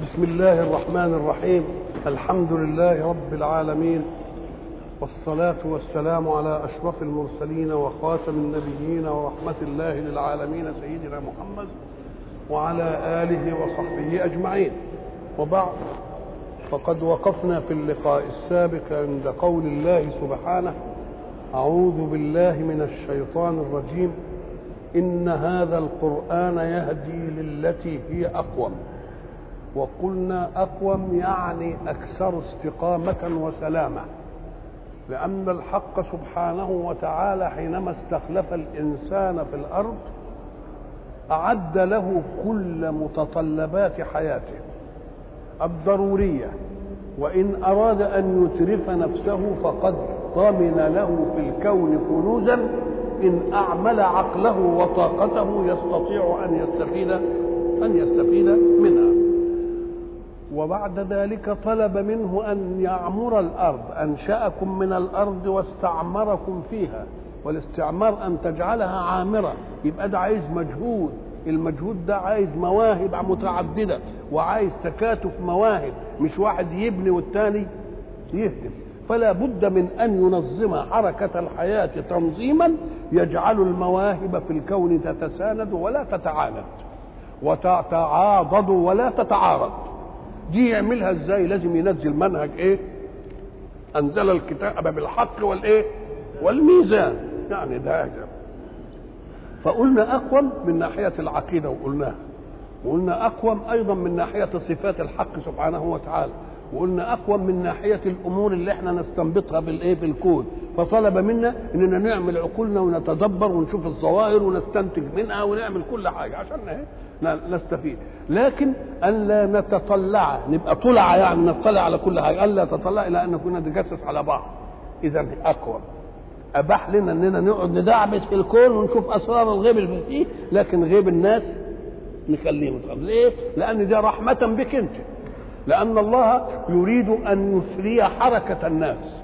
بسم الله الرحمن الرحيم. الحمد لله رب العالمين، والصلاة والسلام على أشرف المرسلين وخاتم النبيين ورحمة الله للعالمين سيدنا محمد وعلى آله وصحبه أجمعين. وبعد، فقد وقفنا في اللقاء السابق عند قول الله سبحانه: أعوذ بالله من الشيطان الرجيم، إن هذا القرآن يهدي للتي هي أقوم. وقلنا أقوم يعني أكثر استقامة وسلامة، لأن الحق سبحانه وتعالى حينما استخلف الإنسان في الأرض أعد له كل متطلبات حياته الضرورية، وإن أراد أن يترف نفسه فقد ضمن له في الكون كنوزا إن أعمل عقله وطاقته يستطيع أن يستفيد منها. وبعد ذلك طلب منه أن يعمر الأرض، أنشأكم من الأرض واستعمركم فيها، والاستعمار أن تجعلها عامرة، يبقى ده عايز مجهود، المجهود ده عايز مواهب متعددة وعايز تكاتف مواهب، مش واحد يبني والتاني يهدم. فلا بد من أن ينظم حركة الحياة تنظيما يجعل المواهب في الكون تتساند ولا تتعاند، وتتعاضد ولا تتعارض. دي يعملها ازاي؟ لازم ينزل منهج ايه؟ انزل الكتاب بالحق والايه؟ والميزان، يعني ده. فقلنا اقوم من ناحيه العقيده وقلنا اقوم ايضا من ناحيه صفات الحق سبحانه وتعالى، وقلنا اقوم من ناحيه الامور اللي احنا نستنبطها بالايه؟ بالكون. فطلب منا اننا نعمل عقولنا ونتدبر ونشوف الظواهر ونستنتج منها ونعمل كل حاجه عشان ايه؟ نستفيد. لكن ان لا نتطلع، نبقى طلع يعني نطلع على كل حاجه، الا تطلع الى ان كنا نتجسس على بعض. اذا اقوى اباح لنا اننا نقعد ندعبس في الكون ونشوف اسرار الغيب اللي فيه، لكن غيب الناس نخليه متغير. ليه؟ لان ده رحمه بك انت، لان الله يريد ان يثري حركه الناس.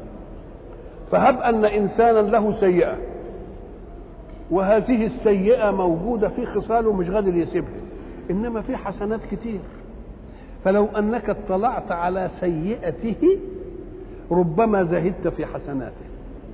فهب ان انسانا له سيئه، وهذه السيئة موجودة في خصاله مش قادر يسيبها، إنما في حسنات كتير. فلو أنك اطلعت على سيئته ربما زهدت في حسناته.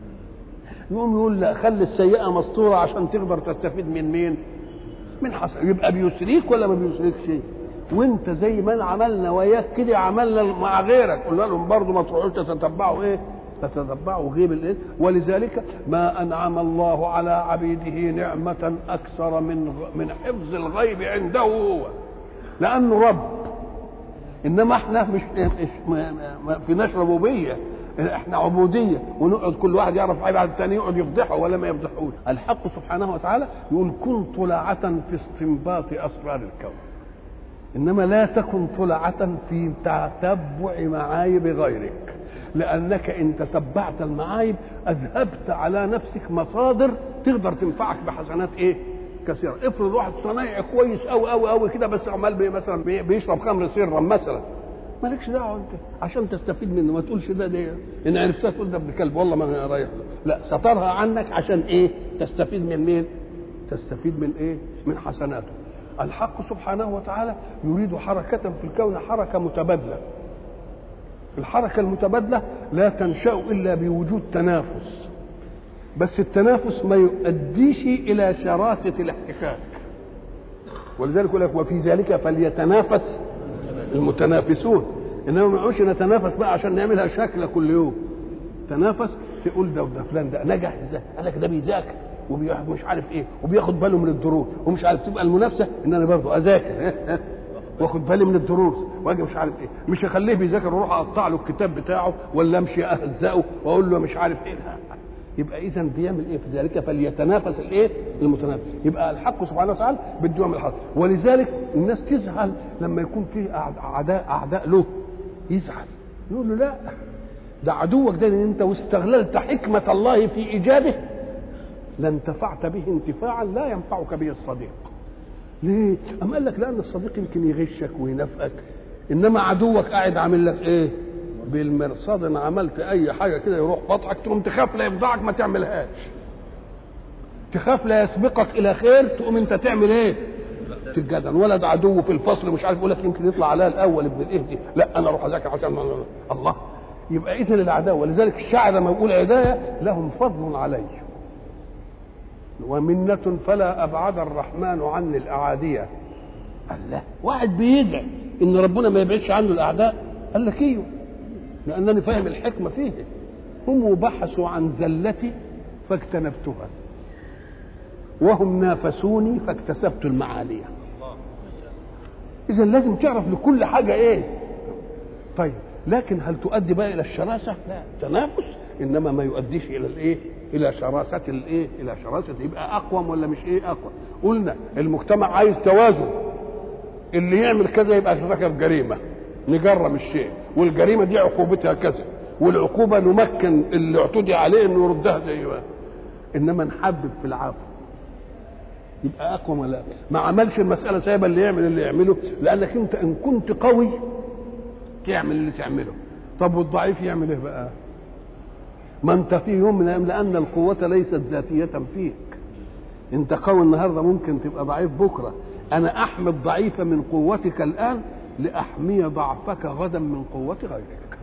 يقول لا، خلي السيئة مسطورة عشان تقدر تستفيد من مين؟ من حسن. يبقى بيسريك ولا ما بيسريك شيء؟ وانت زي ما عملنا وياك كده عملنا مع غيرك، قلنا لهم برضه ما تروحوش تتبعوا ايه؟ تتبعوا غيب الايه؟ ولذلك ما انعم الله على عبيده نعمه اكثر من حفظ الغيب عنده هو، لانه رب. انما احنا مش فيناش ربوبيه، احنا عبوديه، ونقعد كل واحد يعرف عيب على الثاني يقعد يفضحه ولا ما يفضحوش. الحق سبحانه وتعالى يقول: كن طلعة في استنباط اسرار الكون، انما لا تكن طلعة في تتبع معايب غيرك، لأنك إن تتبعت المعايب أذهبت على نفسك مصادر تقدر تنفعك بحسنات إيه؟ كثيرة. افرض واحد صنايعي كويس أوي كده، بس عمال مثلا بيشرب خمر سرا مثلا، مالكش دعوة أنت عشان تستفيد منه، ما تقولش ده إن عرفتها تقول ده ابن كلب والله ما أنا رايح له. لا، سترها عنك عشان إيه؟ تستفيد من مين؟ تستفيد من إيه؟ من حسناته. الحق سبحانه وتعالى يريد حركة في الكون، حركة متبادلة. الحركة المتبادلة لا تنشأ إلا بوجود تنافس، بس التنافس ما يؤديش إلى شراسة الاحتكاك. ولذلك يقول لك: وفي ذلك فليتنافس المتنافسون. إنما ما نقولش نتنافس بقى عشان نعملها شكل كل يوم. تنافس، تقول ده فلان ده نجح ازاي؟ قال لك ده بيذاكر ومش عارف ايه وبياخد باله من الدروس ومش عارف. تبقى المنافسه ان انا برضه اذاكر واخد بالي من الدروس واجي مش عارف ايه، مش هخليه بيذاكر واروح اقطع له الكتاب بتاعه ولا امشي اهزقه واقول له مش عارف ايه. يبقى اذا بيعمل ايه؟ في ذلك فليتنافس الايه؟ المتنافس. يبقى الحق سبحانه وتعالى بده يعمل حاجه. ولذلك الناس تزعل لما يكون في اعداء له، يزعل يقول له: لا، ده عدوك ده، ان انت واستغللت حكمه الله في ايجاده لانتفعت به انتفاعا لا ينفعك به الصديق. ليه؟ أم قال لك: لأن الصديق يمكن يغشك وينافقك، إنما عدوك قاعد عامل لك إيه؟ بالمرصاد. إن عملت أي حاجة كده يروح فضحك، تقوم تخاف لا يفضحك ما تعملهاش، تخاف لا يسبقك إلى خير، تقوم أنت تعمل إيه؟ كرة الجدل، ولد عدو في الفصل مش عارف يقول لك يمكن يطلع عليها الاول ابن الاهدي، لا انا اروح اذاكر عشان الله. يبقى اذا العداوه، ولذلك الشاعر لما يقول عدايه لهم فضل علي ومنة فلا ابعد الرحمن عني الاعاديه. الله، واحد بيدعي ان ربنا ما يبعدش عنه الاعداء، قال لك ايوه لانني فاهم الحكمه فيه. هم بحثوا عن زلتي فاجتنبتها، وهم نافسوني فاكتسبت المعاليه. اذا لازم تعرف لكل حاجه ايه. طيب لكن هل تؤدي بقى الى الشراسه؟ لا، تنافس انما ما يؤديش الى الايه؟ الى شراسه الايه؟ الى شراسه. يبقى اقوم ولا مش ايه اقوى؟ قلنا المجتمع عايز توازن، اللي يعمل كذا يبقى ارتكب جريمه، نجرم الشيء، والجريمه دي عقوبتها كذا، والعقوبه نمكن اللي اعتدي عليه انه يردها زي ما. انما نحبب في العفو يبقى اقوى ولا ما عملش المساله سايبه اللي يعمل اللي يعمله، لانك انت ان كنت قوي تعمل اللي تعمله. طب والضعيف يعمل ايه بقى؟ ما انت في يوم من الايام، لان القوه ليست ذاتيه فيك. انت قوي النهارده ممكن تبقى ضعيف بكره. انا احمي الضعيف من قوتك الان لاحمي ضعفك غدا من قوه غيرك.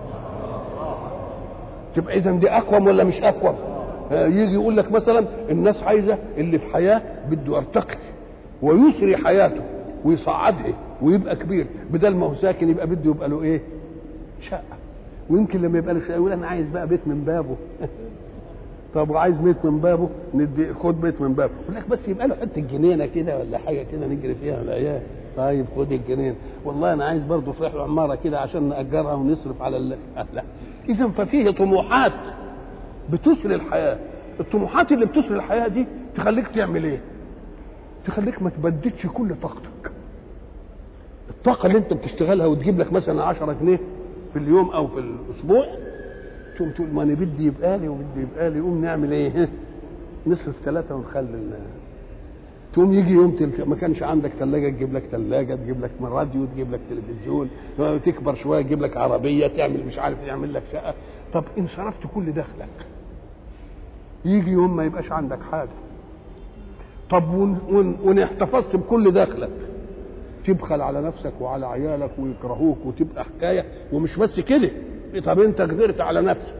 تبقى اذا دي اقوم ولا مش اقوم؟ يجي يقول لك مثلا الناس عايزه اللي في حياه بده يرتقي ويسري حياته ويصعدها ويبقى كبير، بدل ما هو ساكن يبقى بده يبقى له ايه؟ شقه. ويمكن لما يبقى له شقه يقول انا عايز بقى بيت من بابه. طب وعايز بيت من بابه، ندي خد بيت من بابه. يقول لك بس يبقى له حته جنينه كده ولا حاجه كده نجري فيها الايام. طيب خد الجنين. والله انا عايز برضه في رحله عماره كده عشان ناجرها ونصرف على لا. اذا ففيه طموحات بتسري الحياه. الطموحات اللي بتسري الحياه دي تخليك تعمل ايه؟ تخليك ما تبددش كل طاقتك. الطاقه اللي انت بتشتغلها وتجيب لك مثلا 10 جنيه في اليوم او في الاسبوع، تقوم تقول ما انا بدي يبقى لي وبدي يبقى لي، قوم نعمل ايه؟ نصرف 3 ونخلي. تقوم يجي يوم ما كانش عندك ثلاجه تجيب لك ثلاجه، تجيب لك راديو، تجيب لك تلفزيون، تكبر شويه تجيب لك عربيه، تعمل مش عارف يعمل لك شقه. طب ان صرفت كل دخلك يجي يوم ما يبقاش عندك حاجه. طب وان احتفظت بكل دخلك تبخل على نفسك وعلى عيالك ويكرهوك وتبقى حكايه. ومش بس كده، طب انت قدرت على نفسك.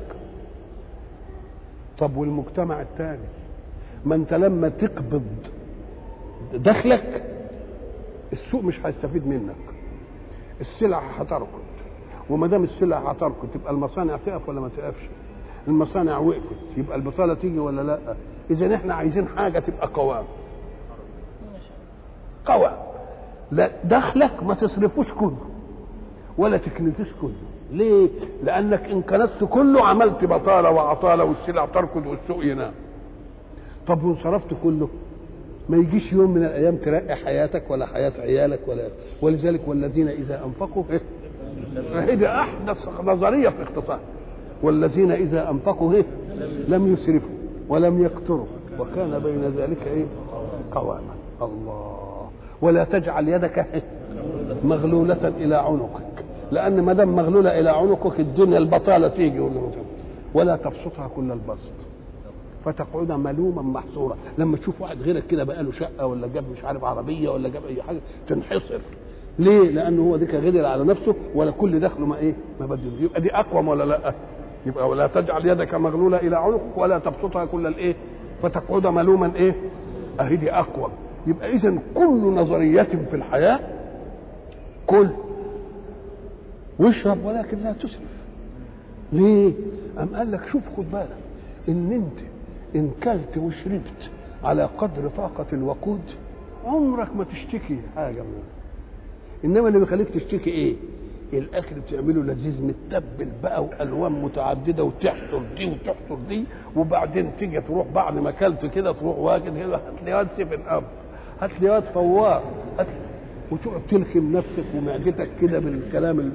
طب والمجتمع الثاني؟ ما انت لما تقبض دخلك السوق مش هيستفيد منك، السلع هتركض، وما دام السلع هتركض تبقى المصانع تقف ولا ما تقفش؟ المصانع وقفت يبقى البطاله تيجي ولا لا؟ اذا احنا عايزين حاجه تبقى قوام. لا دخلك ما تصرفوش كله ولا تكنسوش كله. ليه؟ لانك ان كنست كله عملت بطاله وعطاله والسلع تركض والسوق ينام. طب وان صرفت كله ما يجيش يوم من الايام ترقي حياتك ولا حياه عيالك ولا. ولذلك والذين اذا انفقوا هذه احدث نظريه في الاقتصاد. والذين اذا انفقوا لم يسرفوا ولم يقتروا وكان بين ذلك قواما. الله. ولا تجعل يدك مغلولة إلى عنقك، لأن ما دام مغلولة إلى عنقك الدنيا البطالة تيجي. ولا تبسطها كل البسط فتقعد ملوما محصورا. لما تشوف واحد غيرك كده بقى له شقة ولا جاب مش عارف عربية ولا جاب أي حاجة تنحصر. ليه؟ لأنه هو ذيك غدر على نفسه ولا كل دخله ما بدل. يبقى دي أقوم ولا لا؟ يبقى ولا تجعل يدك مغلولة إلى عنقك ولا تبسطها كل فتقعد ملوما أهي دي أقوم. يبقى إذن كل نظرية في الحياة كل واشرب ولكن لا تسرف. ليه؟ أم قال لك شوف خد بالك إن أنت إن كلت وشربت على قدر طاقة الوقود عمرك ما تشتكي حاجة منه. إنما اللي بيخليك تشتكي إيه؟ الأكل بتعمله لذيذ متبل بقى وألوان متعددة وتحصر دي وتحصر دي، وبعدين تيجي تروح بعد ما أكلت كده تروح واجد كده هات لي واد 7 أب، هات لي واد فوار، وتقعد تلخم نفسك ومعدتك كده بالكلام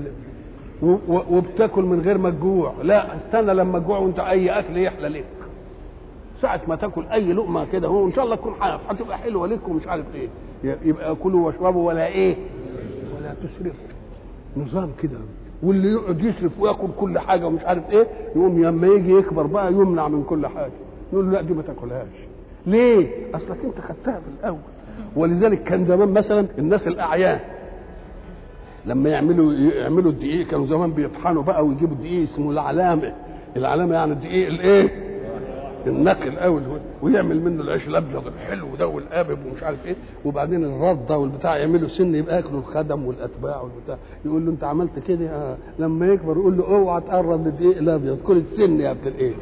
وبتاكل من غير ما تجوع. لا استنى لما تجوع وانت اي اكل يحلى لك. ساعه ما تاكل اي لقمه كده هو ان شاء الله تكون هتبقى حلوه لك ومش عارف ايه. يبقى كلوا واشربوا ولا ولا تسرفوا. نظام كده. واللي يقعد يسرف وياكل كل حاجه ومش عارف ايه يقوم لما يجي يكبر بقى يمنع من كل حاجه. يقول له لا دي ما تاكلهاش. ليه؟ اصلك انت خدتها في الاول ولذلك كان زمان مثلا الناس الاعيان لما يعملوا الدقيق كانوا زمان بيطحنوا بقى ويجيبوا الدقيق اسمه العلامه يعني الدقيق الايه النقي الاول ويعمل منه العيش الابيض الحلو ده والقابب ومش عارف ايه، وبعدين الرده والبتاع يعملوا سن يبقى ياكلوا الخدم والاتباع والبتاع، يقول له انت عملت كده لما يكبر يقول له اوعى تقرب للدقيق الابيض كل السن يا ابن الايه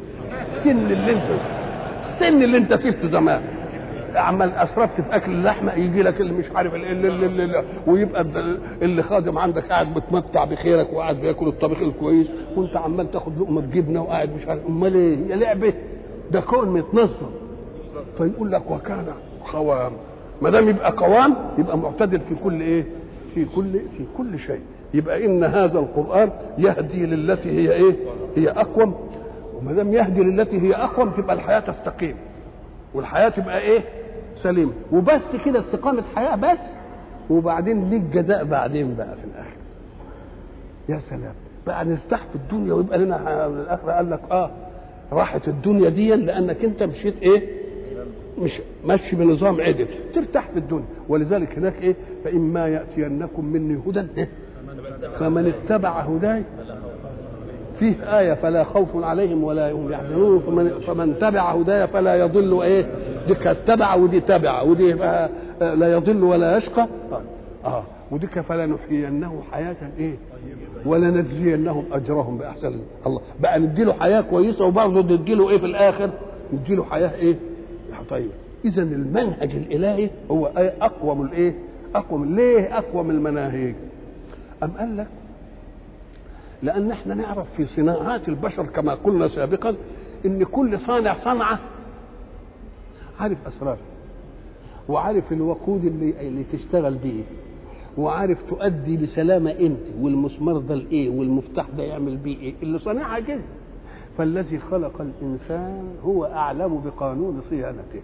السن اللي انت سبته زمان عمال اسرفت في اكل اللحمه يجي لك اللي مش عارف اللي ويبقى اللي خادم عندك قاعد بتمتع بخيرك وقاعد بياكل الطبيخ الكويس وانت عمال تاخد لقمه جبنه وقاعد مش عارف امال ايه يا لعبه ده كون متنظم. فيقول لك وكان قوام، ما دام يبقى قوام يبقى معتدل في كل ايه في كل شيء. يبقى ان هذا القران يهدي للتي هي ايه هي اقوم، وما دام يهدي للتي هي اقوم تبقى الحياه تستقيم والحياه تبقى ايه سليمه وبس كده استقامه حياه بس، وبعدين ليك جزاء بعدين بقى في الاخر. يا سلام بقى نرتاح في الدنيا ويبقى لنا الاخره. قال لك راحت الدنيا دي لانك انت مشيت ايه مش ماشي بنظام عدل ترتاح في الدنيا. ولذلك هناك ايه فاما ياتينكم مني هدى فمن اتبع هداي فيه آية فلا خوف عليهم ولا هم يحزنون فمن تبع هدايا فلا يضل ايه دي تبع ودي تبع ودي لا يضل ولا يشقى ودي فلا نحيينه حياة ايه ولا نجزينهم اجرهم باحسن. الله بقى نديله حياة كويسة وبرضه نديله ايه في الاخر نديله حياة ايه طيب. اذا المنهج الالهي هو اقوم الايه اقوم. ليه اقوم المناهج؟ ام قال لك لأن احنا نعرف في صناعات البشر كما قلنا سابقا إن كل صانع صنعة عارف أسرار وعارف الوقود اللي تشتغل بيه وعارف تؤدي بسلامة أنت والمسمار ده الإيه والمفتاح ده يعمل بيه إيه اللي صنعها كده. فالذي خلق الإنسان هو أعلم بقانون صيانته.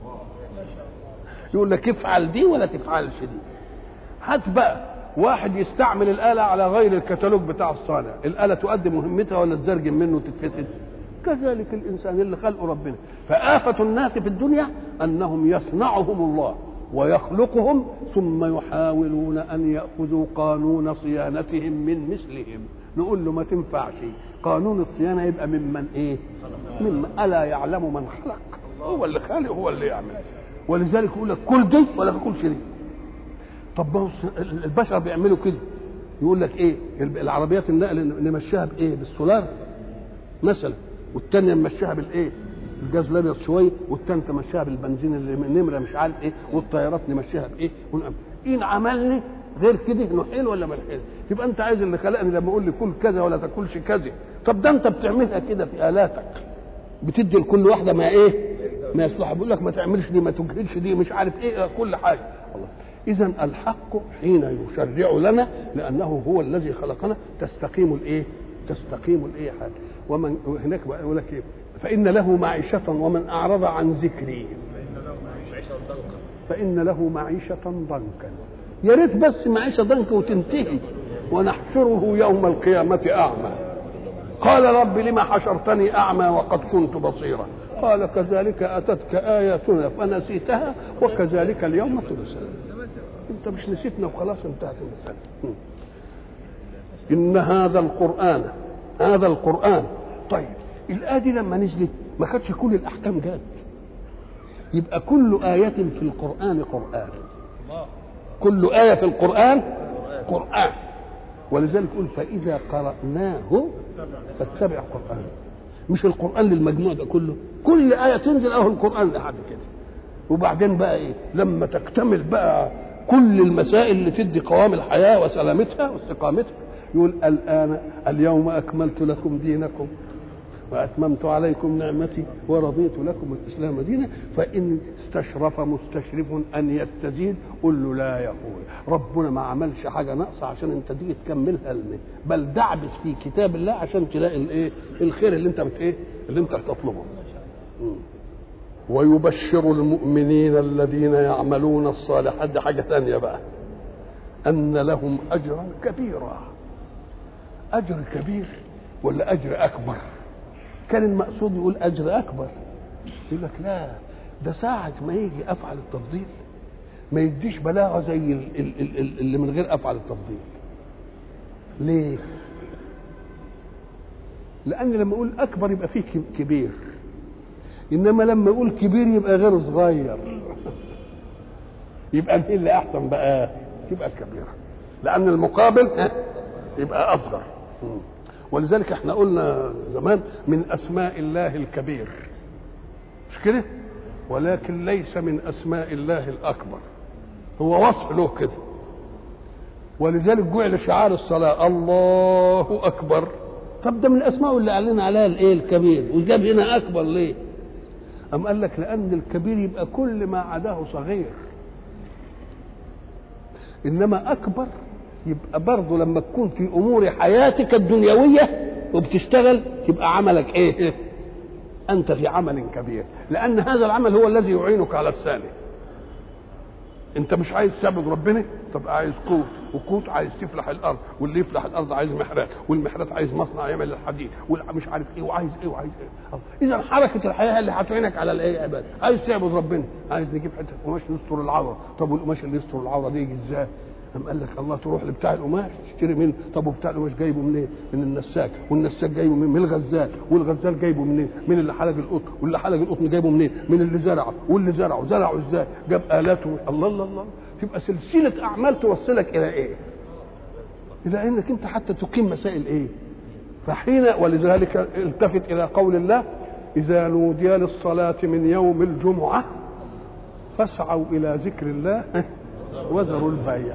يقول لك افعل دي ولا تفعلش دي. هات بقى واحد يستعمل الآلة على غير الكتالوج بتاع الصانع، الآلة تؤدي مهمتها ولا تزرجم منه وتتفسد؟ كذلك الإنسان اللي خلقه ربنا. فآفة الناس في الدنيا أنهم يصنعهم الله ويخلقهم ثم يحاولون أن يأخذوا قانون صيانتهم من مثلهم. نقول له ما تنفعش، قانون الصيانة يبقى ممن إيه؟ ممن ألا يعلم من خلق. هو اللي خالق هو اللي يعمل. ولذلك يقول لك كل دي ولا تاكلش دي. طب البشر بيعملوا كده، يقول لك ايه العربيات النقل نمشيها بايه بالسولار مثلا والثانيه نمشيها بالايه الجاز الابيض شويه والثانيه تمشيها بالبنزين اللي نمره مش عارف ايه والطيارات نمشيها بايه ان عملني غير كده نحيل ولا ما نحيل. يبقى انت عايز اللي خلقني لما اقول لي كل كذا ولا تاكلش كذا. طب ده انت بتعملها كده في الاتك بتدي لكل واحده ما ايه ما يصلح. بيقول لك ما تعملش دي ما تجهلش دي مش عارف ايه كل حاجه. الله إذا الحق حين يشرع لنا لأنه هو الذي خلقنا تستقيم الإيه حاجة. ومن هناك يقول لك إيه فإن له معيشة ومن أعرض عن ذكري فإن له معيشة ضنكا. يا ريت بس معيشة ضنكا وتنتهي. ونحشره يوم القيامة أعمى قال رب لما حشرتني أعمى وقد كنت بصيرا قال كذلك أتتك آياتنا فنسيتها وكذلك اليوم تنسى. انت مش نسيتنا وخلاص انتهت المسألة. ان هذا القرآن طيب الآية دي لما نزلت ما خدش كل الأحكام جات. يبقى كل آية في القرآن قرآن. كل آية في القرآن قرآن. ولذلك يقول فإذا قرأناه فاتبع قرآن. مش القرآن للمجموع ده كله كل آية تنزل القرآن لحد كده. وبعدين بقى ايه لما تكتمل بقى كل المسائل اللي تدي قوام الحياة وسلامتها واستقامتها يقول اليوم أكملت لكم دينكم وأتممت عليكم نعمتي ورضيت لكم الإسلام دينا. فإن استشرف مستشرف أن يستزيد قل له لا يقول ربنا ما عملش حاجة ناقصة عشان انت تيجي تكملها لنا بل دعبس في كتاب الله عشان تلاقي الخير اللي انت اللي انت بتطلبه. ويبشر المؤمنين الذين يعملون الصالحات دي حاجة ثانية بقى أن لهم أجرا كبيرا. أجر كبير ولا أجر أكبر؟ كان المقصود يقول أجر أكبر. يقول لك لا ده ساعة ما يجي أفعل التفضيل ما يديش بلاغه زي اللي من غير افعل التفضيل. ليه؟ لان لما يقول اكبر يبقى فيه كبير، انما لما يقول كبير يبقى غير صغير. يبقى مين اللي احسن بقى؟ يبقى الكبير، لان المقابل يبقى اصغر. ولذلك احنا قلنا زمان من اسماء الله الكبير، مش كده؟ ولكن ليس من اسماء الله الاكبر، هو وصف له كده. ولذلك جعل شعار الصلاه الله اكبر. طب ده من الاسماء اللي اعلن عليها الايه الكبير، وجاب هنا اكبر ليه؟ أم قال لك لأن الكبير يبقى كل ما عداه صغير، إنما أكبر يبقى برضه لما تكون في أمور حياتك الدنيوية وبتشتغل تبقى عملك إيه؟ أنت في عمل كبير، لأن هذا العمل هو الذي يعينك على الثاني. أنت مش عايز تعبد ربنا، طب عايز قوت، وقوت عايز تفلح الأرض، واللي يفلح الأرض عايز محرات، والمحرات عايز مصنع يعمل الحديد، مش عارف إيه وعايز إيه وعايز إيه. إذا حركة الحياة اللي هتعينك على الإيه يا عباد؟ عايز تعبد ربنا، عايز نجيب حتة قماش نستر العورة، طب والقماش اللي يستر العورة دي يجي إزاي؟ أم قال لك الله تروح لبتاع القماش تشتري منه، طب وبتاع القماش جايبه منين؟ من النساك، والنساك جايبه من الغزال، والغزال جايبه منين؟ من اللي حلق القطن، واللي حلق القطن جايبه منين؟ من اللي زرعه، واللي زرعه ازاي؟ جاب آلاته. الله الله الله، تبقى سلسلة أعمال توصلك إلى إيه؟ إلى أنك أنت حتى تقيم مسائل إيه؟ فحين ولذلك التفت إلى قول الله إذا نودي للصلاة من يوم الجمعة فاسعوا إلى ذكر الله وذروا البيع.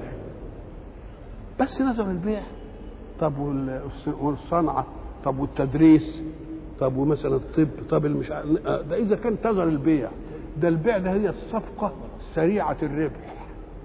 بس نذر البيع، طب والصنعة، طب والتدريس، طب ومثلا الطب، طب المش ده إذا كان تذر البيع، ده البيع ده هي الصفقة سريعة الربح.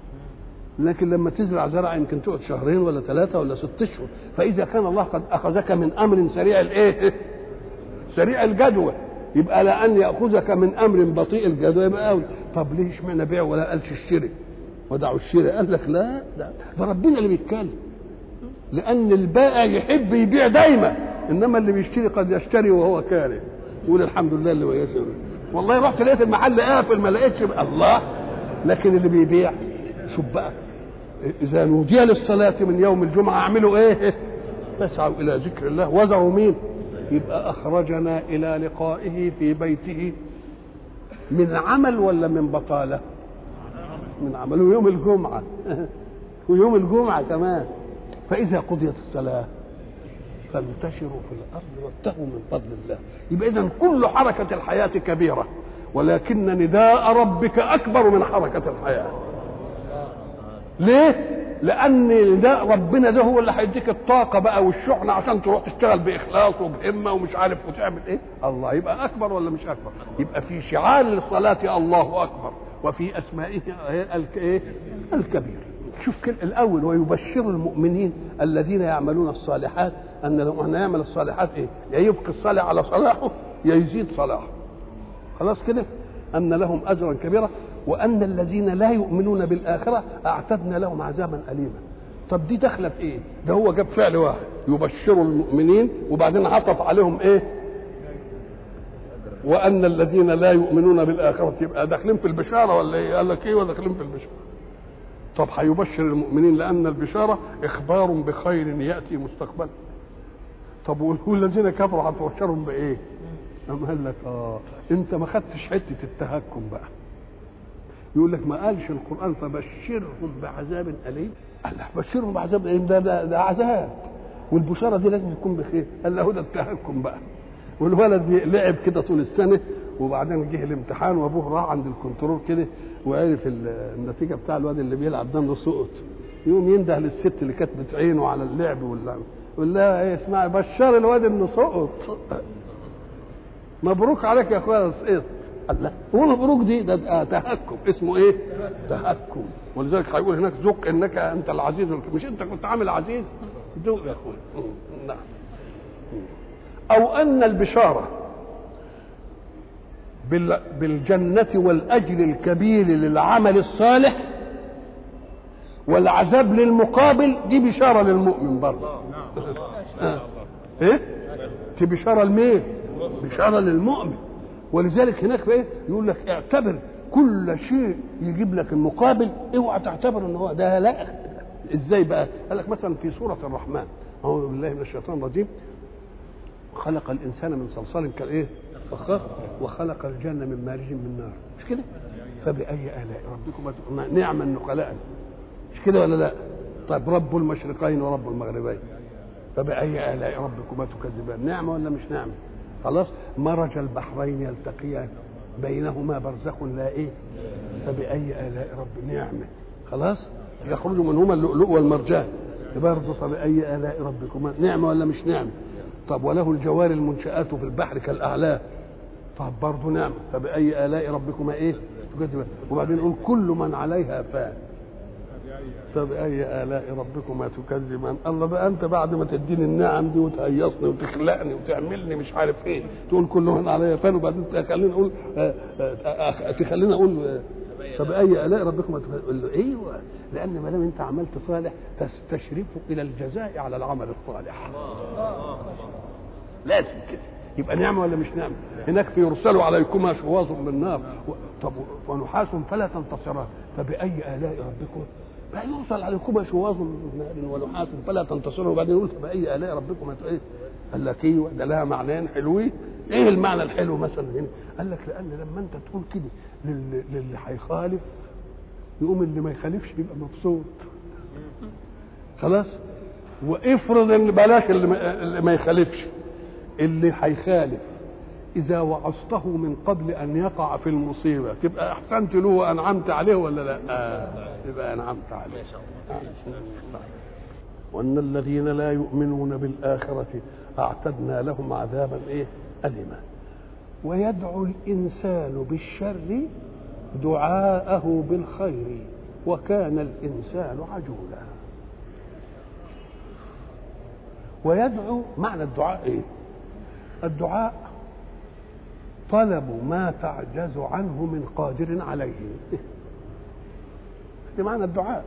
لكن لما تزرع زرع يمكن تقعد شهرين ولا 3 ولا 6 أشهر، فإذا كان الله قد أخذك من أمر سريع الإيه؟ سريع الجدوى، يبقى لأن يأخذك من أمر بطيء الجدوى يبقى أولى. طب ليه اشمعنى بيع ولا قالش الشراء؟ ودعوا الشراء، قال لك لا ده ربنا اللي بيتكلم، لأن البائع يحب يبيع دايما، إنما اللي بيشتري قد يشتري وهو كاره، يقول الحمد لله اللي ويسر، والله رحت لقيت المحل قافل ما لقيتش الله. لكن اللي بيبيع شوف بقى، إذا نودي للصلاة من يوم الجمعة اعملوا إيه؟ فاسعوا إلى ذكر الله وذروا مين؟ يبقى أخرجنا إلى لقائه في بيته من عمل ولا من بطالة؟ من عمل. ويوم الجمعة ويوم الجمعة كمان. فإذا قضيت الصلاة فانتشروا في الأرض وابتغوا من فضل الله. يبقى إذن كل حركة الحياة كبيرة، ولكن نداء ربك أكبر من حركة الحياة. ليه؟ لأن نداء ربنا ده هو اللي هيديك الطاقة بقى والشحنة عشان تروح تشتغل بإخلاص وبهمة ومش عارف وتعمل إيه. الله يبقى أكبر ولا مش أكبر؟ يبقى في شعار للصلاة الله أكبر، وفي أسمائه الكبير. شوف الأول ويبشر المؤمنين الذين يعملون الصالحات أن لو أن يعمل الصالحات إيه؟ يا يبقي الصالح على صلاحه يا يزيد صلاحه. خلاص كده؟ أن لهم أجرا كبيرا، وأن الذين لا يؤمنون بالآخرة أعتدنا لهم عذابا أليما. طب دي داخلة في إيه؟ ده هو جاب فعل واحد يبشر المؤمنين وبعدين عطف عليهم إيه؟ وأن الذين لا يؤمنون بالآخرة، يبقى داخلين في البشارة ولا إيه؟ قال لك إيه وداخلين في البشارة. طب هيبشر المؤمنين لأن البشارة إخبار بخير يأتي مستقبلا. طب والذين كفروا هتبشرهم بإيه؟ أم قال لك أنت ما خدتش حتة التهكم بقى. يقول لك ما قالش القرآن فبشرهم بعذاب أليم. قال له بشرهم بعذاب أليم، ده عذاب، والبشارة دي لازم يكون بخير. قال له ده التهكم بقى. والولد لعب كده طول السنة، وبعدين جه الامتحان وابوه راح عند الكنترول كده وعرف النتيجة بتاع الواد اللي بيلعب ده انه سقط. يقوم ينده للست اللي كانت بتعينه على اللعب واللعب، يقول لها ايه اسمعي بشر الواد انه سقط، مبروك عليك يا اخويا سقط. قال لا هو مبروك دي ده تهكم، اسمه ايه؟ تهكم. ولذلك هيقول هناك ذق انك انت العزيز، مش انت كنت عامل عزيز؟ ذق يا اخويا. نعم. أو أن البشارة بالجنة والأجر الكبير للعمل الصالح والعذاب للمقابل، دي بشارة للمؤمن برضه. إيه؟ دي بشارة لمين؟ بشارة للمؤمن. ولذلك هناك إيه؟ يقول لك اعتبر كل شيء يجيب لك المقابل اوعى تعتبر ان هو ده. لا، ازاي بقى؟ قال لك مثلا في سوره الرحمن اعوذ بالله من الشيطان الرجيم خلق الانسان من صلصال كالايه فخار وخلق الجنه من مارج من نار، مش كده؟ فبأي آلاء ربكما نعم النقلاء، مش كده ولا لا؟ طيب رب المشرقين ورب المغربين فبأي آلاء ربكما تكذبان، نعمة ولا مش نعمة؟ خلاص. مرج البحرين يلتقيان بينهما برزخ لا ايه فبأي آلاء رب نعمة، خلاص. يخرج منهما اللؤلؤ والمرجان برضه فبأي آلاء ربكما نعمة ولا مش نعمة؟ طب وله الجوار المنشآت في البحر كالأعلام، طب برضه نعمة فبأي آلاء ربكما ايه تكذبان. وبعدين نقول كل من عليها فان فبأي آلاء ربكما تكذبان. الله بقى انت بعد ما تديني النعم دي وتهيصني وتخلقني وتعملني مش عارف ايه تقول كل من عليها فان، وبعدين تخليني اقول تخليني اقول فبأي آلاء ربكما تقول له ايوه، لان ما دام انت عملت صالح تستشرف الى الجزاء على العمل الصالح. لازم كده يبقى نعمه ولا مش نعمه؟ هناك في يرسل عليكما شواظ من نار طب ونحاس فلا تنتصران فبأي آلاء ربكما لا يرسل عليكما شواظ من نار ونحاس فلا تنتصران، وبعدين يقول فبأي آلاء ربكما ايه؟ قال لك ايوه ده لها معنيين حلوين. ايه المعنى الحلو مثلا هنا؟ قال لك لان لما انت تقول كده للي هيخالف يقوم اللي ما يخالفش يبقى مبسوط، خلاص. وافرض ان بلاش اللي ما يخالفش، اللي هيخالف اذا وعظته من قبل ان يقع في المصيبه تبقى احسنت له وانعمت عليه ولا لا؟ تبقى انعمت عليه. وان الذين لا يؤمنون بالاخره اعتدنا لهم عذابا ايه أليما. ويدعو الإنسان بالشر دعاءه بالخير وكان الإنسان عجولا. ويدعو معنى الدعاء ايه؟ الدعاء طلب ما تعجز عنه من قادر عليه، ده معنى الدعاء.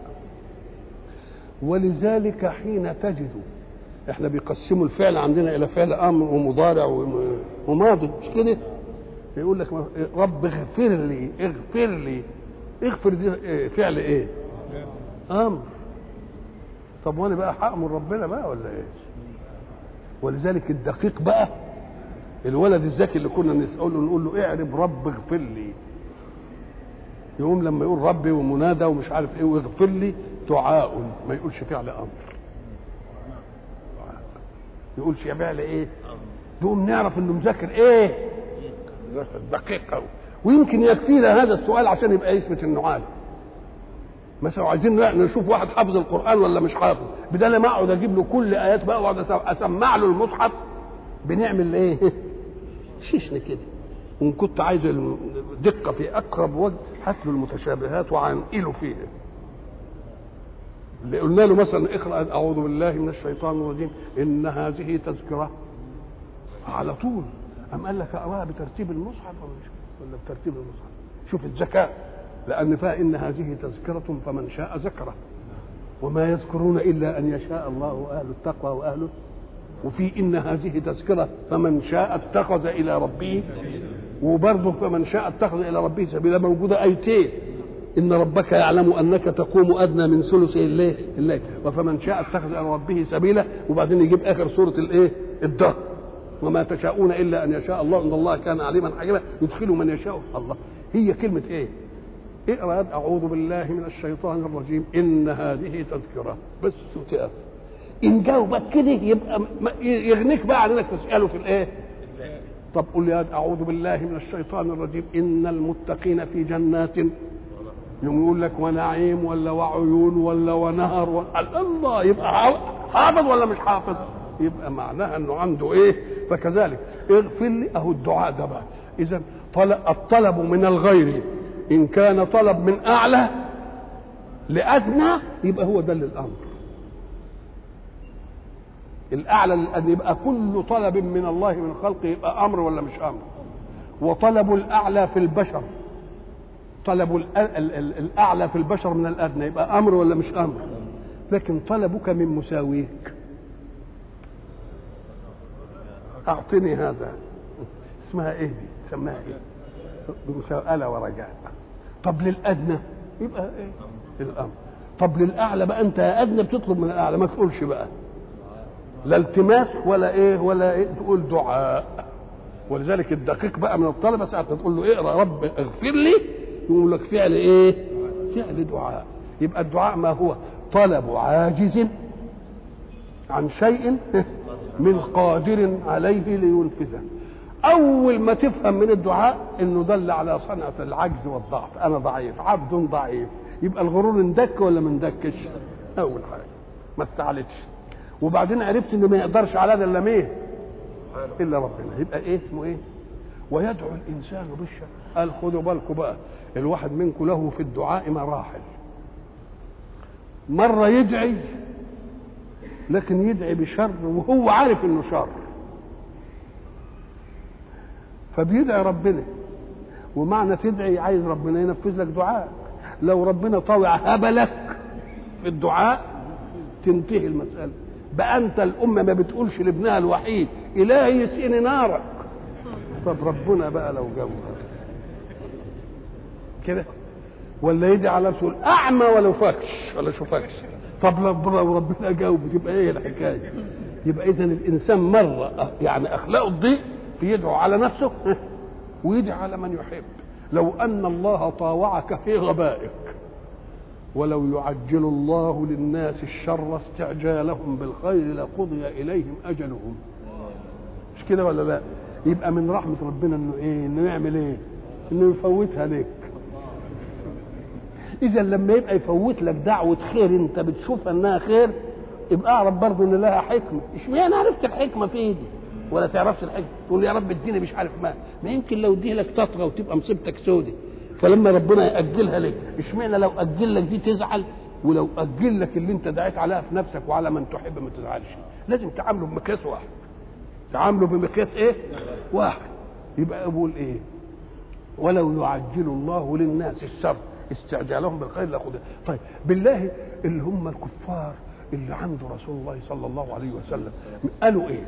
ولذلك حين تجد احنا بيقسموا الفعل عندنا الى فعل امر ومضارع وماضي، مش كده؟ يقول لك رب اغفر لي اغفر لي، اغفر دي فعل ايه؟ امر. طب وانا بقى هامر ربنا بقى ولا ايه؟ ولذلك الدقيق بقى الولد الذكي اللي كنا نساله نقول له اعرب رب اغفر لي، يقوم لما يقول ربي ومنادى ومش عارف ايه واغفر لي دعاء، ما يقولش فعل امر، يقولش يا فعل ايه؟ نقوم نعرف انه مذاكر ايه؟ دقيق قوي. ويمكن يكفينا هذا السؤال عشان يبقى يثبت انه عالم. مثلا عايزين نشوف واحد حافظ القران ولا مش حافظ، بدل ما اقعد اجيب له كل ايات بقى واقعد اسمع له المصحف، بنعمل ايه؟ شيشني كده. وان كنت عايز الدقه في اقرب وجه هات له المتشابهات وعنقله فيها. اللي قلنا له مثلا اقرا اعوذ بالله من الشيطان الرجيم ان هذه تذكره، على طول قام قال لك اقراها بترتيب المصحف ولا بترتيب المصحف؟ شوف الذكاء، لان فيها ان هذه تذكره فمن شاء ذكره وما يذكرون الا ان يشاء الله واهل التقوى واهله، وفي ان هذه تذكره فمن شاء اتخذ الى ربه، وبرضه فمن شاء اتخذ الى ربه سبيلا. موجوده ايتين، ان ربك يعلم انك تقوم ادنى من ثلث الليل وفمن شاء اتخذ الى ربه سبيلا، وبعدين يجيب اخر سوره الايه الدهر وما تشاءون الا ان يشاء الله ان الله كان عليما حكيما يدخل من يشاء الله. هي كلمه ايه؟ اقرا اعوذ بالله من الشيطان الرجيم ان هذه تذكره بس وتقف. ان جاوبك كده يبقى يغنيك بقى عن انك تساله في الايه. طب قول لي اعوذ بالله من الشيطان الرجيم ان المتقين في جنات، يقول لك ونعيم ولا وعيون ولا ونهر الله، يبقى حافظ ولا مش حافظ؟ يبقى معناها انه عنده ايه. فكذلك اغفر لي اهو الدعاء ده بقى. اذا الطلب من الغير ان كان طلب من اعلى لادنى يبقى هو ده الامر الاعلى، لان يبقى كل طلب من الله من خلقه يبقى امر ولا مش امر. وطلب الاعلى في البشر، طلب الاعلى في البشر من الادنى يبقى امر ولا مش امر. لكن طلبك من مساويك اعطني هذا، اسمها ايه دي؟ سماها ايه؟ بمساءلة ورجاء. طب للادنى يبقى ايه؟ الامر. طب للاعلى بقى انت يا ادنى بتطلب من الاعلى، ما تقولش بقى لا التماس ولا ايه تقول دعاء. ولذلك الدقيق بقى من الطلبه ساعه ما تقول له اقرا رب اغفر لي يقول لك فعل ايه؟ فعل دعاء. يبقى الدعاء ما هو؟ طلب عاجز عن شيء من قادر عليه لينفذه. اول ما تفهم من الدعاء انه دل على صنعه العجز والضعف، انا ضعيف، عبد ضعيف، يبقى الغرور اندك ولا ما اندكش؟ اول حاجه ما استعلتش، وبعدين عرفت انه ما يقدرش على هذا الا مين؟ الا ربنا. يبقى ايه اسمه ايه؟ ويدعو الانسان بالشر. قال خدوا بالكم بقى، الواحد منكم له في الدعاء مراحل. مره يدعي لكن يدعي بشر وهو عارف انه شر، فبيدعي ربنا. ومعنى تدعي عايز ربنا ينفذ لك دعاء. لو ربنا طاوع هبلك في الدعاء تنتهي المسألة. بقى انت الأمة ما بتقولش لابنها الوحيد إلهي يسقني نارك، طب ربنا بقى لو جاوب كده ولا يدعي على نفسه أعمى ولا فاكش ولا شوفكش، طب لو ربنا جاوب تبقى ايه الحكاية؟ يبقى إذا الإنسان مرة يعني أخلاقه الضيق بيدعو على نفسه ويدعي على من يحب. لو أن الله طاوعك في غبائك ولو يعجل الله للناس الشر استعجالهم بالخير لقضي إليهم أجلهم، مش كده ولا لا؟ يبقى من رحمة ربنا انه ايه؟ انه يعمل ايه؟ انه يفوتها لك. اذا لما يبقى يفوت لك دعوة خير انت بتشوفها انها خير، يبقى اعرف برضه ان لها حكمة. اشمعنى عرفت الحكمة في ايدي ولا تعرفش الحكمة؟ تقول يا رب اديني مش عارف ما يمكن لو اديه لك تطغى وتبقى مصيبتك سودة، فلما ربنا يأجلها لك. اشمعنى لو أجل لك دي تزعل، ولو أجل لك اللي انت دعيت عليها في نفسك وعلى من تحب ما تزعلش؟ لازم تعامله بمقياس واحد، تعامله بمقياس ايه؟ واحد. يبقى اقول ايه؟ ولو يعجل الله للناس الشر استعجالهم بالخير لقضي. طيب بالله اللي هم الكفار اللي عنده رسول الله صلى الله عليه وسلم قالوا ايه؟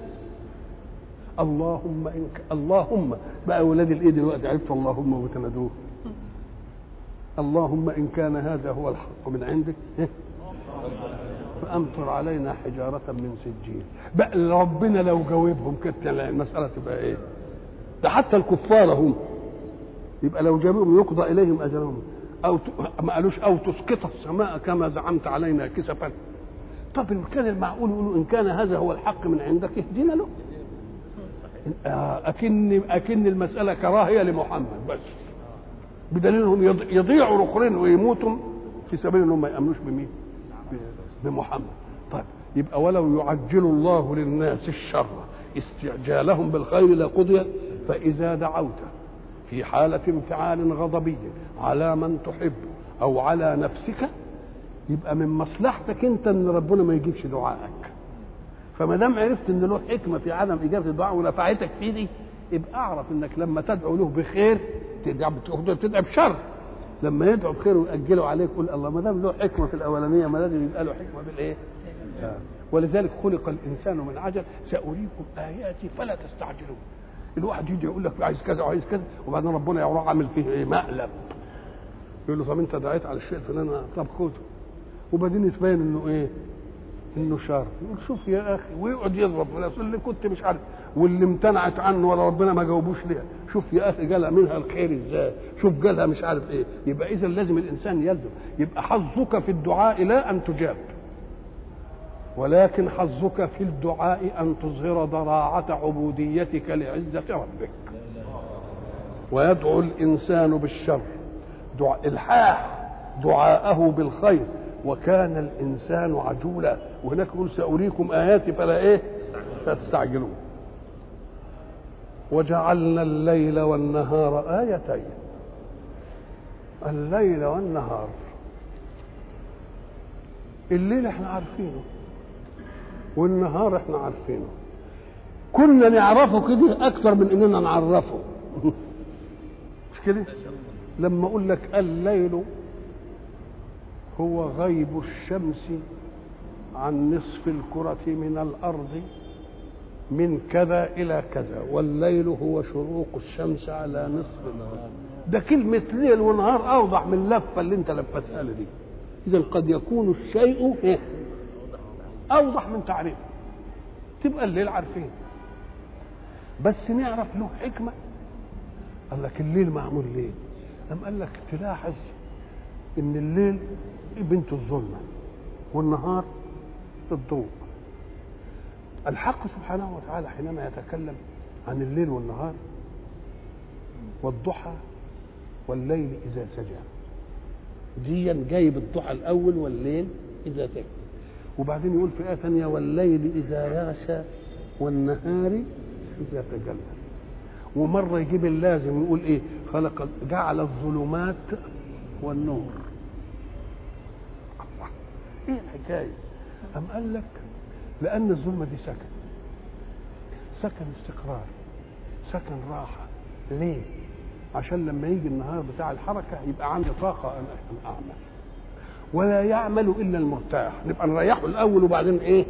اللهم بقى اولاد الايد دلوقتي عرفت اللهم وتنادوه. اللهم ان كان هذا هو الحق من عندك فامطر علينا حجاره من سجيل. بقى ربنا لو جاوبهم كانت المساله تبقى ايه؟ ده حتى الكفار هم يبقى لو جاوبهم يقضى اليهم اجرهم. او ما قالوش او تسقط السماء كما زعمت علينا كسفا. طب ان كان المعقول يقولوا ان كان هذا هو الحق من عندك اهدنا له. أكن المسألة كراهية لمحمد بس، بدليل انهم يضيعوا الاخرين ويموتوا في سبيل انهم ما يامنوش بمين؟ بمحمد. طيب يبقى ولو يعجل الله للناس الشر استعجالهم بالخير لقضي. فإذا دعوت في حالة انفعال غضبي على من تحب أو على نفسك يبقى من مصلحتك أنت أن ربنا ما يجيبش دعائك. فما دام عرفت ان له حكمه في عدم اجابه الدعاء ونفعتك في دي، يبقى اعرف انك لما تدعو له بخير تدعي بشر. لما يدعو بخير ويأجله عليك قول الله ما دام له حكمه في الاولانيه ما لازم يبقى له حكمه بالايه؟ ولذلك خلق الانسان من عجل سأريكم اياتي فلا تستعجلون. الواحد يجي يقول لك عايز كذا وعايز كذا وبعدين ربنا يروح عامل فيه ايه؟ مقلب. يقول له طب انت دعيت على الشيء الفلاني طب خده، وبعدين يتبين انه ايه؟ انه شر. يقول شوف يا اخي ويقعد يضرب في اللي كنت مش عارف واللي امتنعت عنه ولا ربنا ما جاوبوش ليها. شوف يا اخي جالها منها الخير ازاي، شوف جالها مش عارف ايه. يبقى اذا لازم الانسان يلزم. يبقى حظك في الدعاء لا ان تجاب، ولكن حظك في الدعاء ان تظهر ضراعه عبوديتك لعزه ربك. ويدعو الانسان بالشر الحاح دعاءه بالخير وكان الانسان عجولا. وهناك يقول سأريكم آياتي فلا ايه؟ تستعجلون. وجعلنا الليل والنهار آيتين. الليل والنهار، الليل احنا عارفينه والنهار احنا عارفينه، كنا نعرفه كده اكثر من اننا نعرفه. مش كده؟ لما اقول لك الليل هو غيب الشمس عن نصف الكرة من الأرض من كذا إلى كذا، والليل هو شروق الشمس على نصف الأرض. ده كلمة ليل ونهار أوضح من اللفة اللي أنت لفتها لي دي. إذا قد يكون الشيء أوضح من تعريفه. تبقى الليل عارفين، بس نعرف له حكمة. قال لك الليل معمول ليه؟ قال لك تلاحظ إن الليل بنت الظلمة والنهار الضوء. الحق سبحانه وتعالى حينما يتكلم عن الليل والنهار والضحى والليل إذا سجى، ديا جايب الضحى الأول والليل إذا سجى، وبعدين يقول في آية ثانية والليل إذا يغشى والنهار إذا تجلى. ومرة يجيب اللازم يقول إيه؟ خلق جعل الظلمات والنور. الله، إيه الحكاية؟ أم قال لك لأن الظلمة دي سكن استقرار، سكن راحة. ليه؟ عشان لما يجي النهار بتاع الحركة يبقى عندي طاقة أن أعمل، ولا يعمل إلا المرتاح، نبقى نريحه الأول وبعدين إيه؟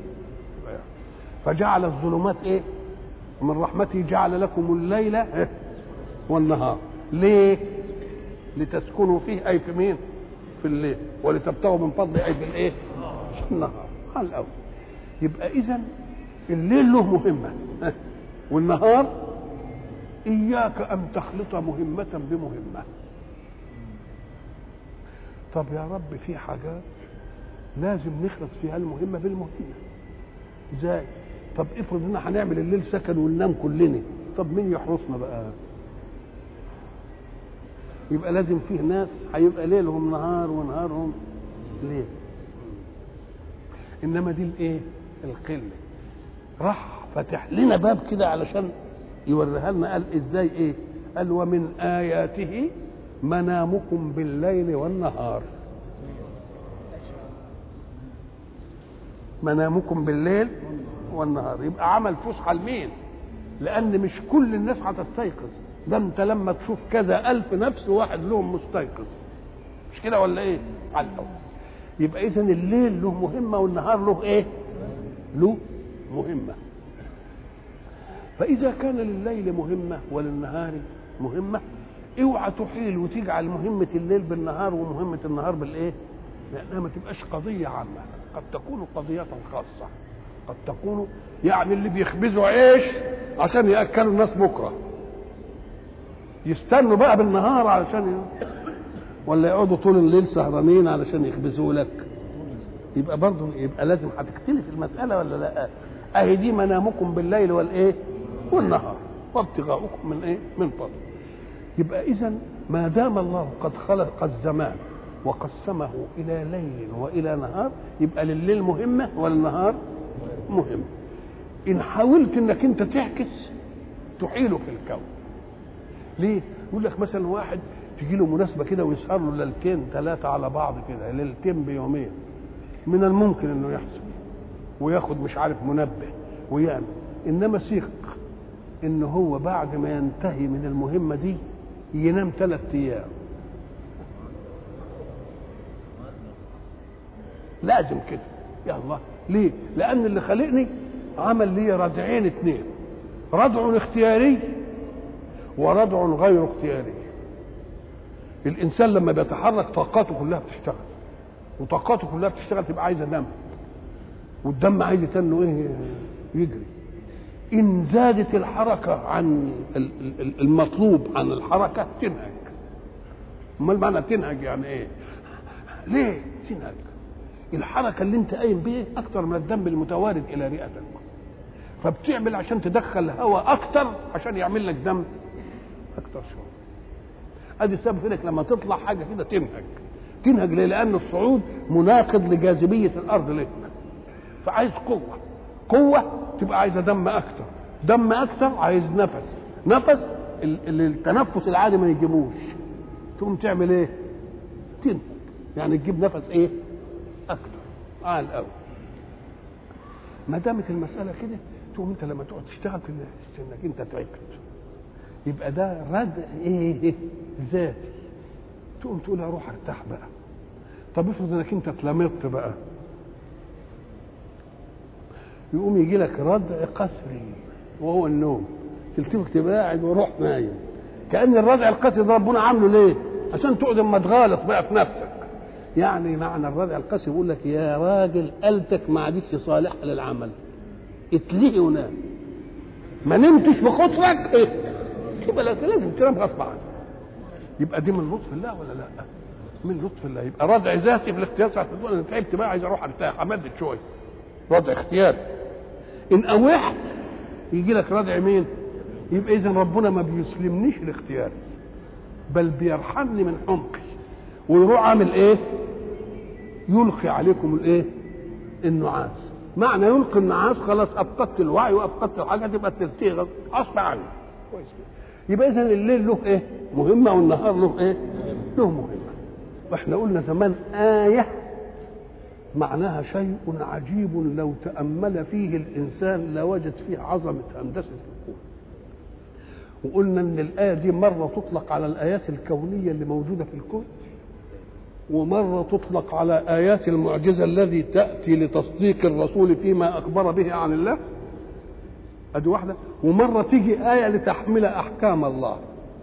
فجعل الظلمات إيه؟ من رحمته جعل لكم الليل والنهار. ليه؟ لتسكنوا فيه، أي في مين؟ في الليل، ولتبتغوا من فضله، أي في الإيه؟ في النهار. على الأول يبقى إذن الليل له مهمة والنهار إياك أن تخلط مهمة بمهمة. طب يا رب في حاجات لازم نخلط فيها المهمة بالمهمة. ازاي؟ طب افرض ان هنعمل الليل سكن وننام كلنا، طب مين يحرسنا بقى؟ يبقى لازم فيه ناس هيبقى ليلهم نهار ونهارهم ليل. انما دي الايه؟ القله. راح فتح لنا باب كده علشان يوريها لنا. قال ازاي؟ ايه؟ قال ومن اياته منامكم بالليل والنهار. منامكم بالليل والنهار، يبقى عمل فسحه لمين؟ لان مش كل الناس هتستيقظ. ده انت لما تشوف كذا الف نفس واحد لهم مستيقظ، مش كده ولا ايه؟ على الأول. يبقى اذا الليل له مهمه والنهار له ايه؟ له مهمه. فاذا كان لليل مهمه وللنهار مهمه، اوعى تحيل وتجعل مهمه الليل بالنهار ومهمه النهار بالايه؟ لانها ما تبقاش قضيه عامه، قد تكون قضيه خاصه، قد تكون يعني اللي بيخبزوا عيش عشان ياكلوا الناس بكره يستنوا بقى بالنهار علشان ولا يقعدوا طول الليل سهرانين علشان يخبزوا لك. يبقى برضه يبقى لازم هتختلف المساله ولا لا؟ اهي دي منامكم بالليل والايه؟ والنهار وابتغاؤكم من ايه؟ من فضل. يبقى اذا ما دام الله قد خلق الزمان وقسمه الى ليل والى نهار، يبقى لليل مهمه والنهار مهم. ان حاولت انك انت تعكس تحيله في الكون. ليه؟ يقول لك مثلا واحد تجي له مناسبه كده ويسهر له ليلتين ثلاثه على بعض كده، ليلتين بيومين، من الممكن انه يحصل وياخد مش عارف منبه ويعمل. انما ثق ان هو بعد ما ينتهي من المهمه دي ينام 3 ايام لازم كده. يا الله، ليه؟ لان اللي خلقني عمل لي ردعين 2، ردع اختياري وردع غير اختياري. الانسان لما بيتحرك طاقاته كلها بتشتغل، وطاقاته كلها بتشتغل تبقى عايزه دم، والدم عايز انه ايه؟ يجري. ان زادت الحركه عن المطلوب عن الحركه تنهج. امال معنى تنهج يعني ايه؟ ليه تنهج؟ الحركه اللي انت قايم بيه اكتر من الدم المتوارد الى رئتك، فبتعمل عشان تدخل هواء اكتر عشان يعمل لك دم اكتر شويه. ادي السبب انك لما تطلع حاجه كده تنهج ليه؟ لان الصعود مناقض لجاذبيه الارض لك، فعايز قوه تبقى عايزه دم اكتر عايز نفس اللي التنفس العادي ما يجيبوش، تقوم تعمل ايه؟ تنهج، يعني تجيب نفس ايه؟ اكتر على الاول. ما دامت المساله كده تقوم انت لما تقعد تشتغل في انك انت تعبت، يبقى ده ردع ايه؟ ذاتي. تقوم تقول اروح ارتاح بقى. طب افرض انك انت اتلمضت بقى، يقوم يجي لك ردع قسري وهو النوم، تلتفت تبقى قاعد وروح نايم. كأن الردع القاسي ده ربنا عامله ليه؟ عشان تقعد اما تغالط بقى في نفسك. يعني معنى الردع القاسي بيقول لك يا راجل قلتك ما عادتش صالحه للعمل، اتلهي ونام، ما نمتش بخطرك ايه؟ يبقى لازم تنام غصب عنك. يبقى دي من لطف الله ولا لا؟ من لطف الله. يبقى ردع ذاتي في الاختيار ساعه تقول انا تعبت بقى عايز اروح ارتاح امدد شويه، ردع اختياري. ان اوحت يجي لك ردع مين؟ يبقى اذا ربنا ما بيسلمنيش لاختياري بل بيرحمني من حمقي ويروح عامل ايه؟ يلقي عليكم الايه؟ النعاس. معنى يلقي النعاس خلاص افقدت الوعي وافقدت الحاجه تبقى تلتهي غصب عني. كويس. يبقى اذا الليل له ايه؟ مهمه والنهار له ايه؟ له مهمه. واحنا قلنا زمان آية معناها شيء عجيب لو تأمل فيه الإنسان لوجد فيه عظمة هندسة الكون. وقلنا إن الآية دي مرة تطلق على الآيات الكونية اللي موجودة في الكون، ومرة تطلق على آيات المعجزة الذي تأتي لتصديق الرسول فيما أخبر به عن الله، أدي واحدة. ومرة تيجي آية لتحمل أحكام الله.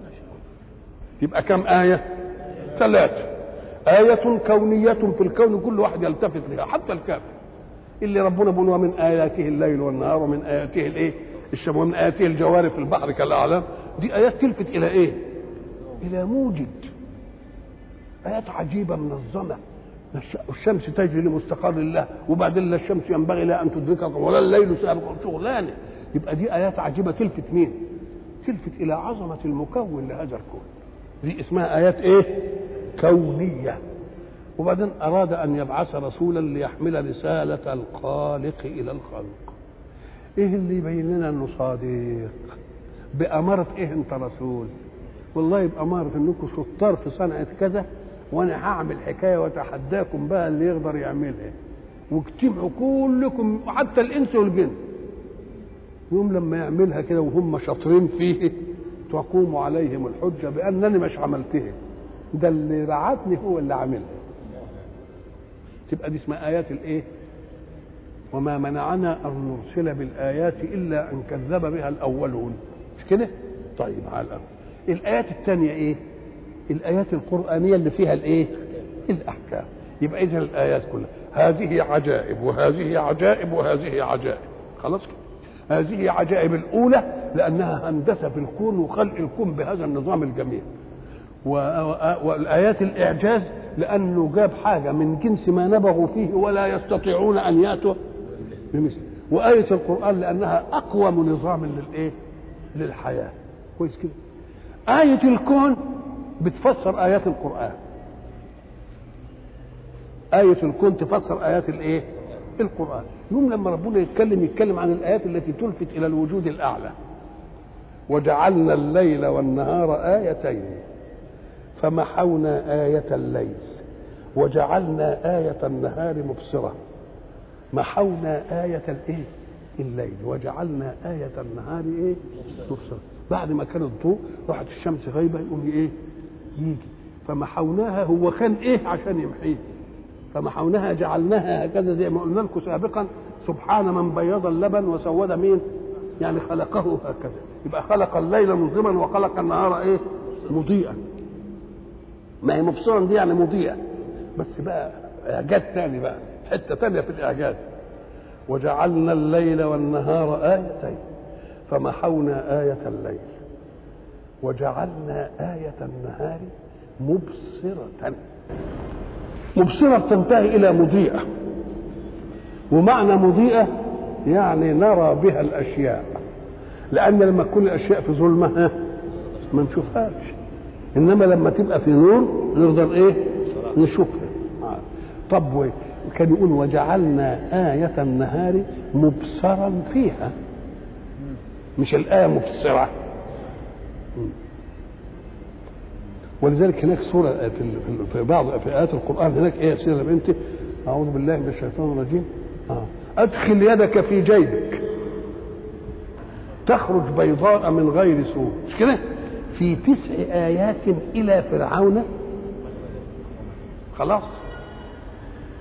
يبقى كم آية؟ 3. آية كونية في الكون كل واحد يلتفت لها حتى الكافر اللي ربنا بيقول ومن آياته الليل والنهار ومن آياته الايه؟ الشمس ومن آياته الجوار في البحر كالأعلام. دي آيات تلفت إلى إيه؟ إلى موجد. آيات عجيبة منظمة. الشمس تجري لمستقر الله وبعدين لا الشمس ينبغي لها أن تدرككم ولا الليل سابق شغلانة. يبقى دي آيات عجيبة تلفت مين؟ تلفت إلى عظمة المكون لهذا الكون. دي اسمها آيات إيه؟ كونية. وبعدين أراد أن يبعث رسولا ليحمل رسالة الخالق إلى الخلق. إيه اللي يبين لنا أنه صادق؟ بأمارة إيه أنت رسول؟ والله بأمارة أنكم شطار في صنعة كذا وأنا هعمل حكاية وتحداكم بقى اللي يقدر يعملها، واجتمعوا كلكم حتى الإنس والجن. يوم لما يعملها كده وهم شاطرين فيه تقوم عليهم الحجة بأنني مش عملتها، ده اللي بعتني هو اللي عاملها. تبقى دي اسمها آيات الإيه؟ وما منعنا أن نرسل بالآيات إلا أن كذب بها الأولون. مش كده؟ طيب على الأرض. الآيات الثانية إيه؟ الآيات القرآنية اللي فيها الإيه؟ الأحكام. يبقى إذن الآيات كلها هذه عجائب وهذه عجائب وهذه عجائب. خلاص كده؟ هذه عجائب الأولى لأنها هندسة في الكون وخلق الكون بهذا النظام الجميل. والآيات الإعجاز لأنه جاب حاجة من جنس ما نبغوا فيه ولا يستطيعون أن يأتوا بمثل. وآية القرآن لأنها أقوم نظام للإيه؟ للحياة. كويس كده؟ آية الكون بتفسر آيات القرآن. آية الكون تفسر آيات الإيه؟ القرآن. يوم لما ربنا يتكلم عن الآيات التي تلفت إلى الوجود الأعلى. وجعلنا الليل والنهار آيتين فمحونا آية الليل وجعلنا آية النهار مبصرة. محونا آية الإيه؟ الليل وجعلنا آية النهار إيه؟ مبصرة. بعد ما كان الضوء راحت الشمس غايبة يقوم إيه؟ يجي فمحوناها. هو كان إيه عشان يمحيه؟ فمحوناها جعلناها هكذا زي ما قلنا لكم سابقا. سبحان من بيض اللبن وسود مين؟ يعني خلقه هكذا. يبقى خلق الليل مظلما وخلق النهار ايه؟ مضيئا. ما هي مبصرا دي يعني مضيئا، بس بقى اعجاز ثاني بقى، حته ثانيه في الاعجاز. وجعلنا الليل والنهار آيتين فمحونا آية الليل وجعلنا آية النهار مبصرة. مبصرة تنتهي إلى مضيئة، ومعنى مضيئة يعني نرى بها الأشياء، لأن لما تكون الأشياء في ظلمة ما نشوفهاش، إنما لما تبقى في نور نقدر إيه؟ نشوفها. طب كان يقول وجعلنا آية النهار مبصرا فيها، مش الآية مبصرة. ولذلك هناك سورة في بعض في آيات القرآن هناك إيه يا سيدنا بنتي؟ أعوذ بالله من الشيطان الرجيم. أدخل يدك في جيبك تخرج بيضاء من غير سوء. مش كده؟ في 9 آيات إلى فرعون. خلاص.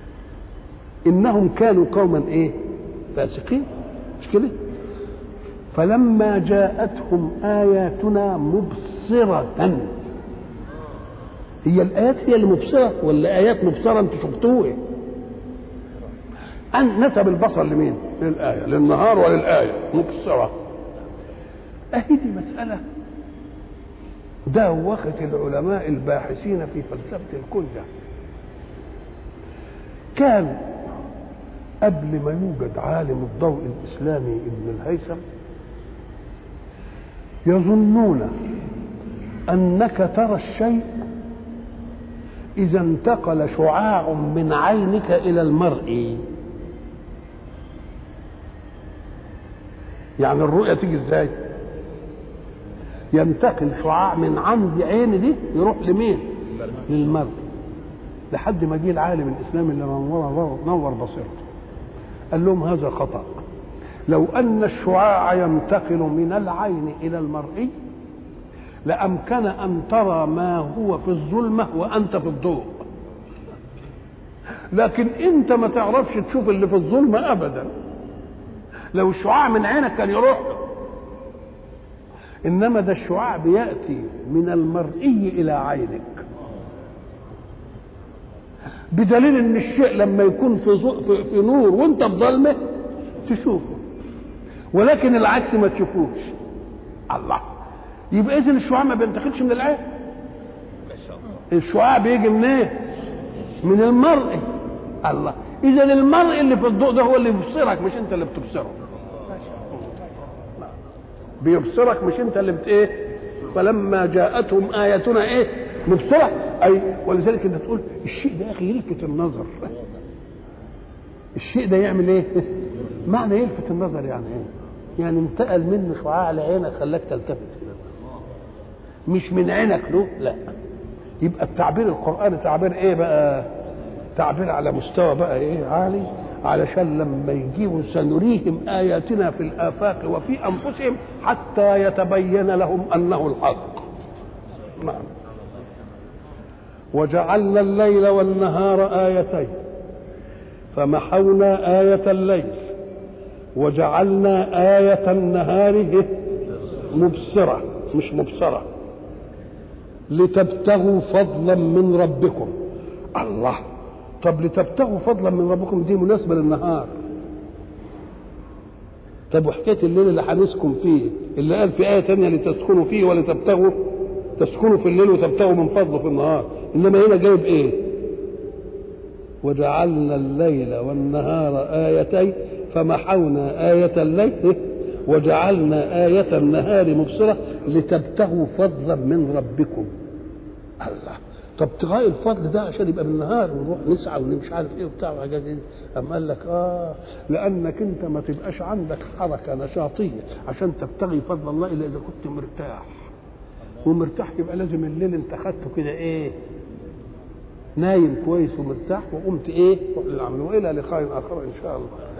إنهم كانوا قوما إيه؟ فاسقين. مش كده؟ فلما جاءتهم آياتنا مبصرة. هي الآيات هي اللي مبصرة ولا آيات مبصرة أنتوا شفتوه؟ أن نسب البصر لمين؟ للآية، للنهار وللآية مبصرة. أهي دي مسألة دوخت العلماء الباحثين في فلسفة الكون ده. كان قبل ما يوجد عالم الضوء الإسلامي ابن الهيثم يظنون أنك ترى الشيء إذا انتقل شعاع من عينك إلى المرء. يعني الرؤية تيجي ازاي؟ ينتقل شعاع من عند عيني دي يروح لمين؟ للمرء. لحد ما جه العالم الإسلامي اللي نور بصيرته قال لهم هذا خطأ. لو أن الشعاع ينتقل من العين إلى المرء لأمكن أن ترى ما هو في الظلمة وأنت في الضوء، لكن أنت ما تعرفش تشوف اللي في الظلمة أبدا. لو الشعاع من عينك كان يروح له، إنما ده الشعاع بيأتي من المرئي إلى عينك، بدليل ان الشيء لما يكون في نور وانت في ظلمه تشوفه، ولكن العكس ما تشوفوش. الله، يبقى اذا الشعاع ما بينتقلش من العين، الشعاع بيجي منين؟ من المرء. الله، اذا المرء اللي في الضوء ده هو اللي بيبصرك مش انت اللي بتبصره. بيبصرك مش انت اللي ايه. فلما جاءتهم آياتنا ايه؟ مبصرة. أي ولذلك أنت تقول الشيء ده يا أخي يلفت النظر. الشيء ده يعمل إيه؟ معنى يلفت النظر يعني إيه؟ يعني انتقل منه شعاع لعينك خلاك تلتفت كده، مش من عينك له، لا. يبقى التعبير القرآني تعبير إيه بقى؟ تعبير على مستوى بقى إيه؟ عالي، علشان لما يجيبوا سنريهم آياتنا في الآفاق وفي أنفسهم حتى يتبين لهم أنه الحق. نعم. وجعلنا الليل والنهار آيتين فمحونا آية الليل وجعلنا آية النهار مبصرة مش مبصرة لتبتغوا فضلا من ربكم. الله، طب لتبتغوا فضلا من ربكم دي مناسبة للنهار. طب وحكاية الليل اللي هنسكن فيه اللي قال في آية تانية لتسكنوا فيه ولتبتغوا، تسكنوا في الليل وتبتغوا من فضله في النهار، إنما هنا جايب إيه؟ وجعلنا الليل والنهار آيتين فمحونا آية الليل وجعلنا آية النهار مبصرة لتبتغوا فضلا من ربكم. الله، طب ابتغاء الفضل ده عشان يبقى بالنهار ونروح نسعى ونمشي عارف ايه وبتاع وحاجات دي. أم قال لك لأنك أنت ما تبقاش عندك حركة نشاطية عشان تبتغي فضل الله إلا إذا كنت مرتاح، ومرتاح يبقى لازم الليل انت خدته كده ايه؟ نايم كويس ومرتاح وقمت ايه؟ روح للعمل. والى لقاء اخر ان شاء الله.